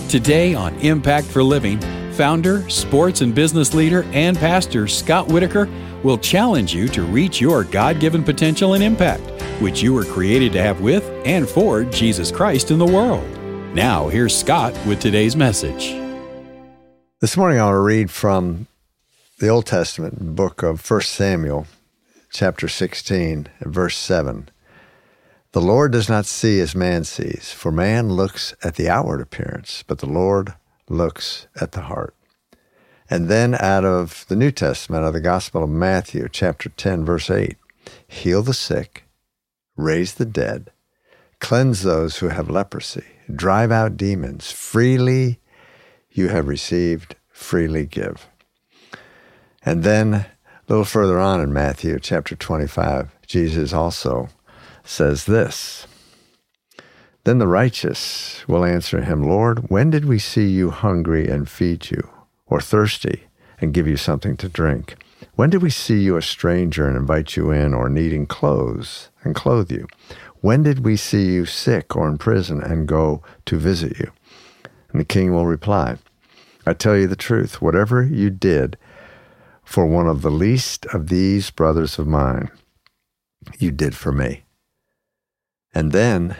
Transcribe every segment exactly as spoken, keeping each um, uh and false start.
Today on Impact for Living, founder, sports and business leader, and pastor Scott Whitaker will challenge you to reach your God-given potential and impact, which you were created to have with and for Jesus Christ in the world. Now, here's Scott with today's message. This morning I want to read from the Old Testament book of First Samuel, chapter sixteen, verse seven. The Lord does not see as man sees, for man looks at the outward appearance, but the Lord looks at the heart. And then out of the New Testament, out of the Gospel of Matthew, chapter ten, verse eight, heal the sick, raise the dead, cleanse those who have leprosy, drive out demons, freely you have received, freely give. And then a little further on in Matthew, chapter twenty-five, Jesus also says this, Then the righteous will answer him, Lord, when did we see you hungry and feed you, or thirsty and give you something to drink? When did we see you a stranger and invite you in, or needing clothes and clothe you? When did we see you sick or in prison and go to visit you? And the king will reply, I tell you the truth, whatever you did for one of the least of these brothers of mine, you did for me. And then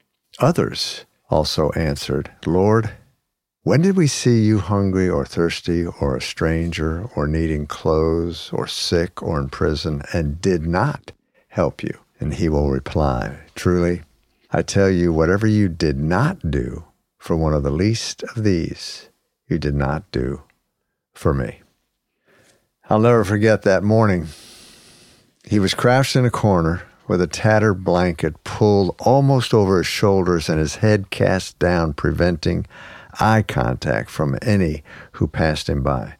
others also answered, Lord, when did we see you hungry or thirsty or a stranger or needing clothes or sick or in prison and did not help you? And he will reply, truly, I tell you, whatever you did not do for one of the least of these, you did not do for me. I'll never forget that morning. He was crouched in a corner with a tattered blanket pulled almost over his shoulders and his head cast down, preventing eye contact from any who passed him by.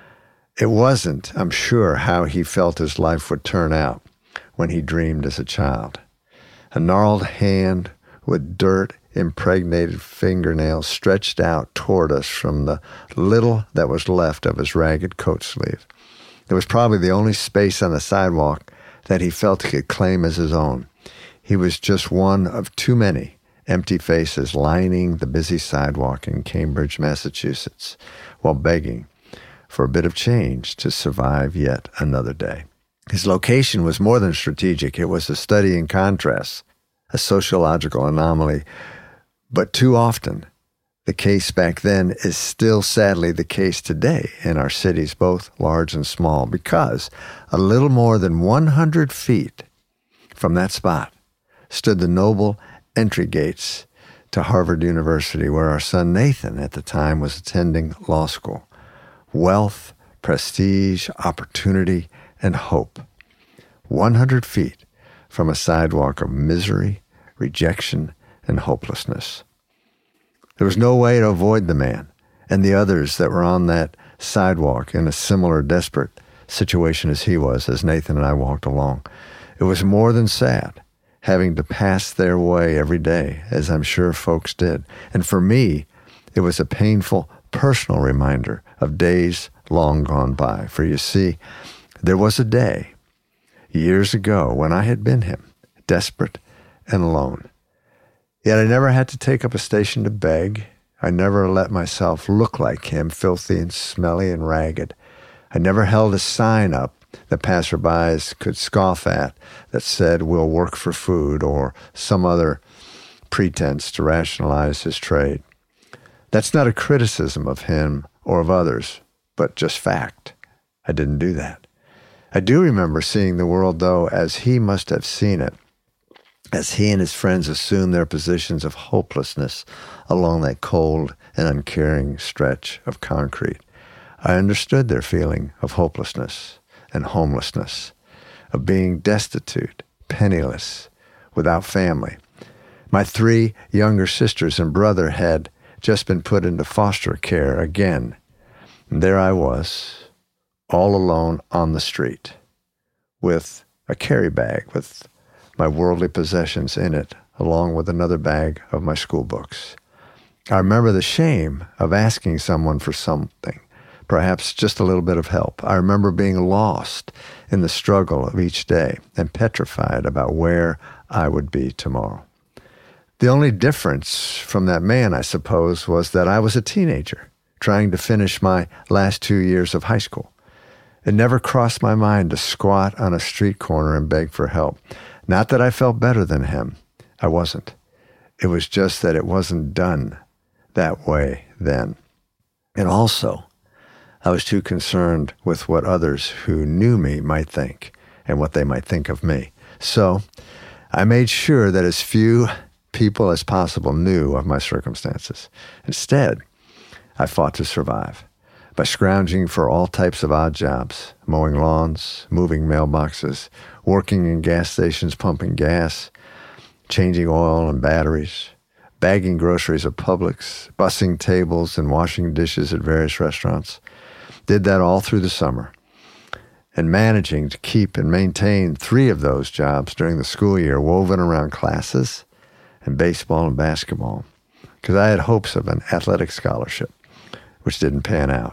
It wasn't, I'm sure, how he felt his life would turn out when he dreamed as a child. A gnarled hand with dirt-impregnated fingernails stretched out toward us from the little that was left of his ragged coat sleeve. It was probably the only space on the sidewalk that he felt he could claim as his own. He was just one of too many empty faces lining the busy sidewalk in Cambridge, Massachusetts, while begging for a bit of change to survive yet another day. His location was more than strategic. It was a study in contrast, a sociological anomaly. But too often, the case back then is still sadly the case today in our cities, both large and small, because a little more than one hundred feet from that spot stood the noble entry gates to Harvard University, where our son Nathan at the time was attending law school. Wealth, prestige, opportunity, and hope. one hundred feet from a sidewalk of misery, rejection, and hopelessness. There was no way to avoid the man and the others that were on that sidewalk in a similar desperate situation as he was, as Nathan and I walked along. It was more than sad, having to pass their way every day, as I'm sure folks did. And for me, it was a painful personal reminder of days long gone by. For you see, there was a day years ago when I had been him, desperate and alone. Yet I never had to take up a station to beg. I never let myself look like him, filthy and smelly and ragged. I never held a sign up that passerbys could scoff at that said, we'll work for food, or some other pretense to rationalize his trade. That's not a criticism of him or of others, but just fact. I didn't do that. I do remember seeing the world, though, as he must have seen it, as he and his friends assumed their positions of hopelessness along that cold and uncaring stretch of concrete. I understood their feeling of hopelessness and homelessness, of being destitute, penniless, without family. My three younger sisters and brother had just been put into foster care again. And there I was, all alone on the street, with a carry bag with my worldly possessions in it, along with another bag of my school books. I remember the shame of asking someone for something, perhaps just a little bit of help. I remember being lost in the struggle of each day and petrified about where I would be tomorrow. The only difference from that man, I suppose, was that I was a teenager trying to finish my last two years of high school. It never crossed my mind to squat on a street corner and beg for help. Not that I felt better than him. I wasn't. It was just that it wasn't done that way then. And also, I was too concerned with what others who knew me might think and what they might think of me. So I made sure that as few people as possible knew of my circumstances. Instead, I fought to survive by scrounging for all types of odd jobs, mowing lawns, moving mailboxes, working in gas stations, pumping gas, changing oil and batteries, bagging groceries at Publix, bussing tables and washing dishes at various restaurants. Did that all through the summer. And managing to keep and maintain three of those jobs during the school year woven around classes and baseball and basketball, because I had hopes of an athletic scholarship, which didn't pan out.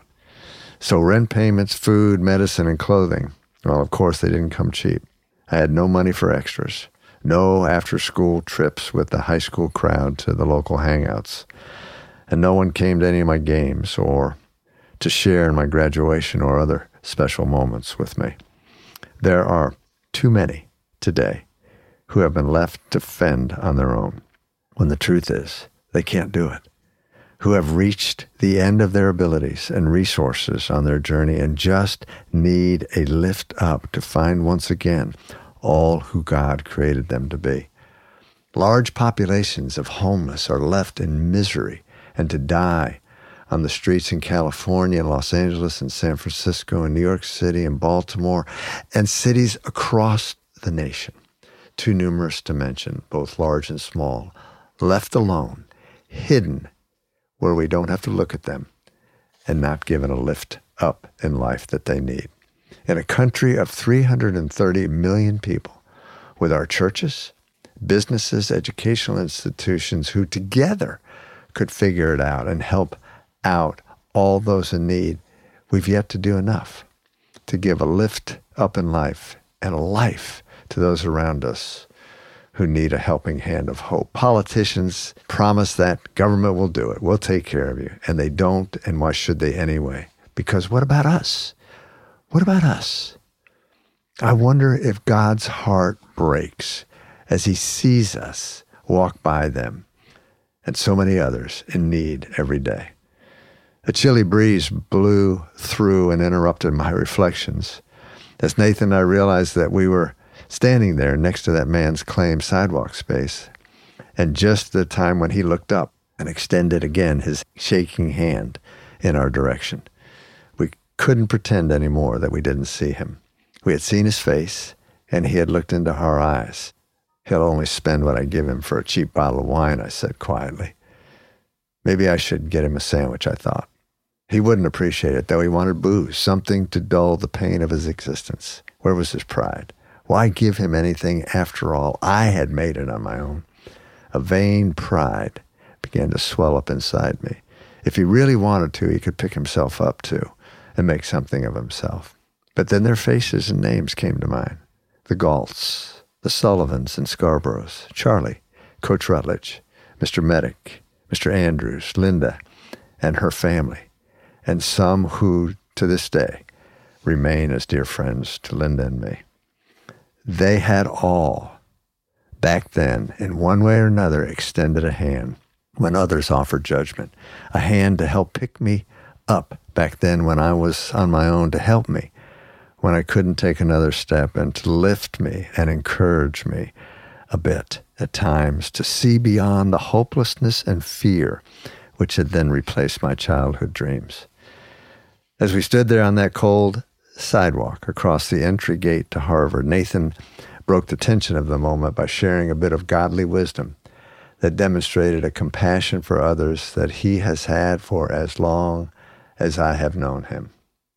So rent payments, food, medicine, and clothing, well, of course, they didn't come cheap. I had no money for extras, no after-school trips with the high school crowd to the local hangouts, and no one came to any of my games or to share in my graduation or other special moments with me. There are too many today who have been left to fend on their own, when the truth is they can't do it, who have reached the end of their abilities and resources on their journey and just need a lift up to find once again all who God created them to be. Large populations of homeless are left in misery and to die on the streets in California, Los Angeles, and San Francisco, and New York City, and Baltimore, and cities across the nation, too numerous to mention, both large and small, left alone, hidden, where we don't have to look at them, and not given a lift up in life that they need. In a country of three hundred thirty million people, with our churches, businesses, educational institutions who together could figure it out and help out all those in need, we've yet to do enough to give a lift up in life and a life to those around us who need a helping hand of hope. Politicians promise that government will do it, we'll take care of you, and they don't, and why should they anyway? Because what about us? What about us? I wonder if God's heart breaks as he sees us walk by them and so many others in need every day. A chilly breeze blew through and interrupted my reflections as Nathan and I realized that we were standing there next to that man's claimed sidewalk space, and just the time when he looked up and extended again his shaking hand in our direction. We couldn't pretend anymore that we didn't see him. We had seen his face, and he had looked into our eyes. He'll only spend what I give him for a cheap bottle of wine, I said quietly. Maybe I should get him a sandwich, I thought. He wouldn't appreciate it, though. He wanted booze, something to dull the pain of his existence. Where was his pride? Why give him anything after all? I had made it on my own. A vain pride began to swell up inside me. If he really wanted to, he could pick himself up too and make something of himself. But then their faces and names came to mind. The Galts, the Sullivans and Scarboroughs, Charlie, Coach Rutledge, Mister Medic, Mister Andrews, Linda, and her family, and some who, to this day, remain as dear friends to Linda and me. They had all, back then, in one way or another, extended a hand when others offered judgment, a hand to help pick me up back then when I was on my own, to help me when I couldn't take another step, and to lift me and encourage me a bit at times, to see beyond the hopelessness and fear which had then replaced my childhood dreams. As we stood there on that cold sidewalk across the entry gate to Harvard, Nathan broke the tension of the moment by sharing a bit of godly wisdom that demonstrated a compassion for others that he has had for as long as I have known him.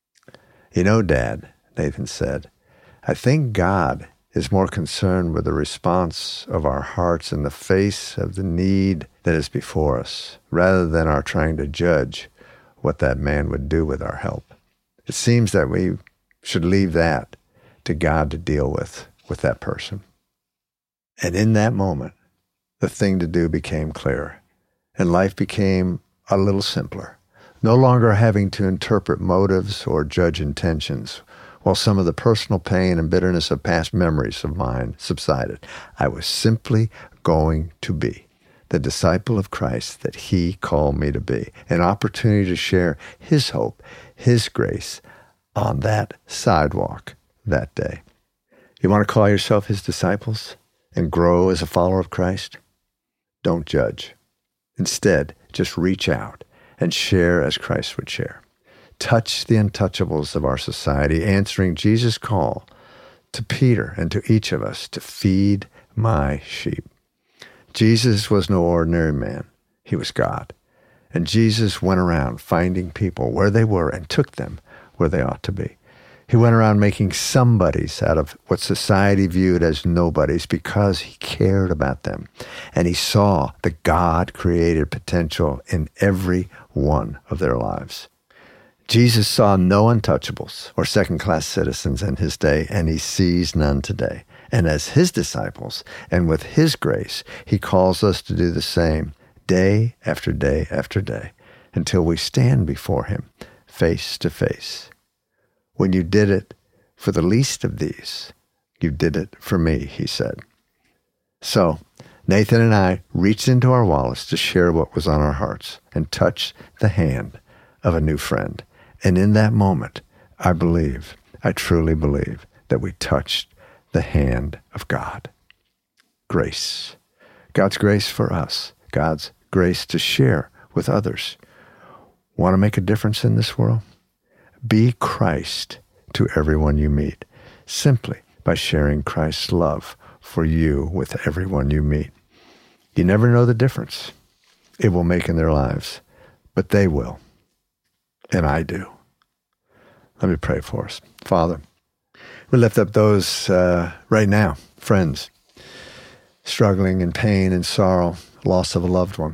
You know, Dad, Nathan said, I think God is more concerned with the response of our hearts in the face of the need that is before us, rather than our trying to judge what that man would do with our help. It seems that we should leave that to God to deal with, with that person. And in that moment, the thing to do became clearer, and life became a little simpler, no longer having to interpret motives or judge intentions, while some of the personal pain and bitterness of past memories of mine subsided. I was simply going to be the disciple of Christ that he called me to be, an opportunity to share his hope, his grace on that sidewalk that day. You want to call yourself his disciples and grow as a follower of Christ? Don't judge. Instead, just reach out and share as Christ would share. Touch the untouchables of our society, answering Jesus' call to Peter and to each of us to feed my sheep. Jesus was no ordinary man. He was God. And Jesus went around finding people where they were and took them where they ought to be. He went around making somebodies out of what society viewed as nobodies because he cared about them. And he saw the God-created potential in every one of their lives. Jesus saw no untouchables or second-class citizens in his day, and he sees none today. And as his disciples, and with his grace, he calls us to do the same day after day after day until we stand before him face to face. When you did it for the least of these, you did it for me, he said. So Nathan and I reached into our wallets to share what was on our hearts and touch the hand of a new friend. And in that moment, I believe, I truly believe, that we touched the hand of God. Grace. God's grace for us. God's grace to share with others. Want to make a difference in this world? Be Christ to everyone you meet, simply by sharing Christ's love for you with everyone you meet. You never know the difference it will make in their lives, but they will, and I do. Let me pray for us. Father, we lift up those uh, right now, friends, struggling in pain and sorrow, loss of a loved one.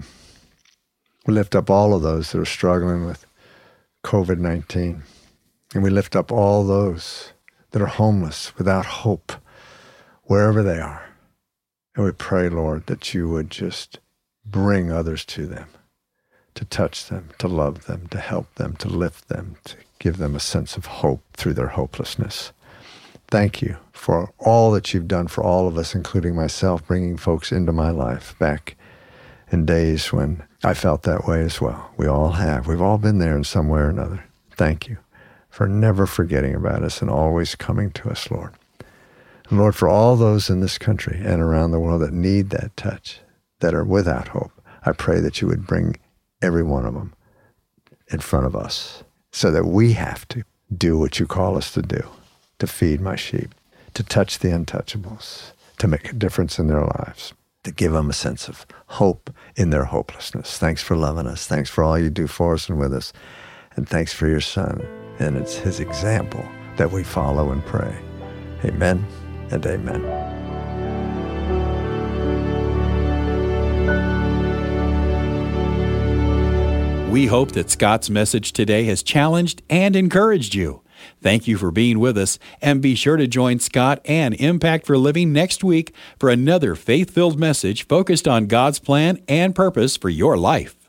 We lift up all of those that are struggling with covid nineteen. And we lift up all those that are homeless, without hope, wherever they are. And we pray, Lord, that you would just bring others to them, to touch them, to love them, to help them, to lift them, to give them a sense of hope through their hopelessness. Thank you for all that you've done for all of us, including myself, bringing folks into my life back in days when I felt that way as well. We all have. We've all been there in some way or another. Thank you for never forgetting about us and always coming to us, Lord. And Lord, for all those in this country and around the world that need that touch, that are without hope, I pray that you would bring every one of them in front of us so that we have to do what you call us to do, to feed my sheep, to touch the untouchables, to make a difference in their lives, to give them a sense of hope in their hopelessness. Thanks for loving us. Thanks for all you do for us and with us. And thanks for your Son. And it's his example that we follow and pray. Amen and amen. We hope that Scott's message today has challenged and encouraged you. Thank you for being with us, and be sure to join Scott and Impact for Living next week for another faith-filled message focused on God's plan and purpose for your life.